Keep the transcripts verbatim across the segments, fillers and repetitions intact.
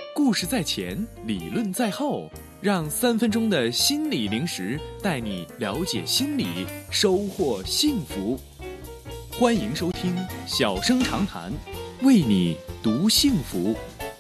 故事在前，理论在后，让三分钟的心理零食带你了解心理，收获幸福。欢迎收听小声长谈，为你读幸福。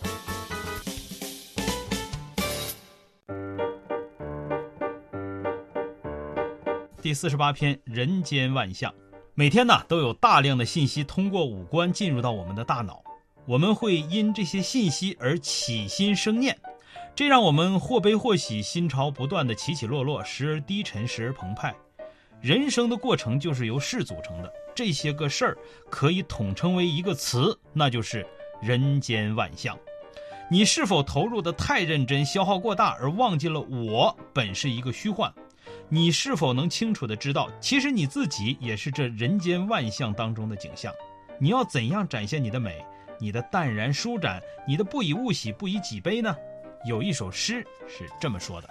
第四十八篇，人间万象。每天呢，都有大量的信息通过五官进入到我们的大脑，我们会因这些信息而起心生念，这让我们或悲或喜，心潮不断的起起落落，时而低沉，时而澎湃。人生的过程就是由事组成的，这些个事儿可以统称为一个词，那就是人间万象。你是否投入的太认真，消耗过大，而忘记了我本是一个虚幻？你是否能清楚地知道，其实你自己也是这人间万象当中的景象？你要怎样展现你的美，你的淡然舒展，你的不以物喜，不以己悲呢？有一首诗是这么说的：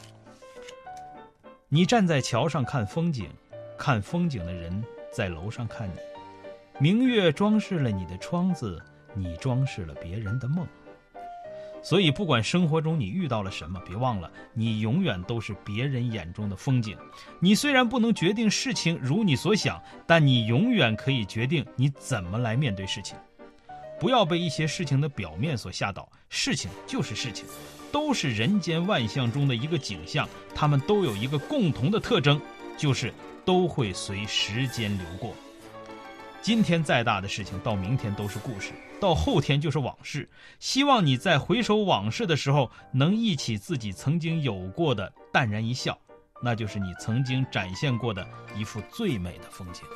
你站在桥上看风景，看风景的人在楼上看你，明月装饰了你的窗子，你装饰了别人的梦。所以不管生活中你遇到了什么，别忘了你永远都是别人眼中的风景。你虽然不能决定事情如你所想，但你永远可以决定你怎么来面对事情。不要被一些事情的表面所吓倒，事情就是事情，都是人间万象中的一个景象，它们都有一个共同的特征，就是都会随时间流过。今天再大的事情，到明天都是故事，到后天就是往事。希望你在回首往事的时候，能忆起自己曾经有过的淡然一笑，那就是你曾经展现过的一幅最美的风景。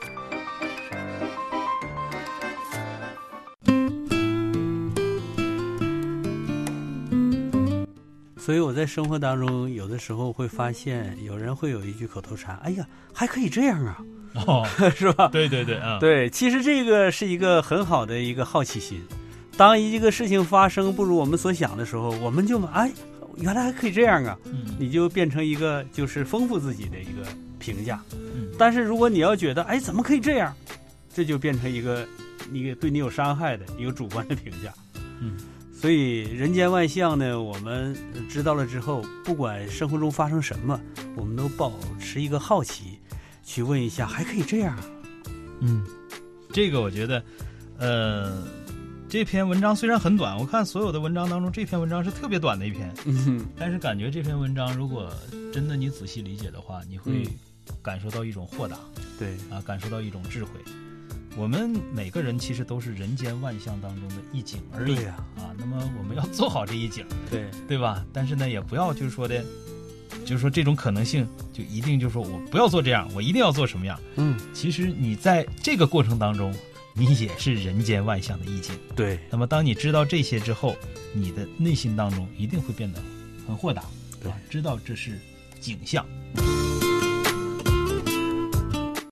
所以我在生活当中有的时候会发现，有人会有一句口头禅，哎呀，还可以这样啊， 哦， 是吧？ 对对对啊、嗯， 对，其实这个是一个很好的一个好奇心。当一个事情发生不如我们所想的时候，我们就哎，原来还可以这样啊，嗯、你就变成一个就是丰富自己的一个评价。嗯，但是如果你要觉得哎，怎么可以这样，这就变成一个一个对你有伤害的一个主观的评价。嗯。所以人间万象呢，我们知道了之后，不管生活中发生什么，我们都保持一个好奇，去问一下，还可以这样？ 嗯，这个我觉得，呃，这篇文章虽然很短，我看所有的文章当中，这篇文章是特别短的一篇，嗯，但是感觉这篇文章如果真的你仔细理解的话，你会感受到一种豁达， 嗯、对啊，感受到一种智慧。我们每个人其实都是人间万象当中的一景而已啊，啊，那么我们要做好这一景， 对对吧？但是呢，也不要就是说的，就是说这种可能性就一定就是说我不要做这样，我一定要做什么样？嗯，其实你在这个过程当中，你也是人间万象的一景。 对， 那么当你知道这些之后，你的内心当中一定会变得很豁达， 对， 知道这是景象。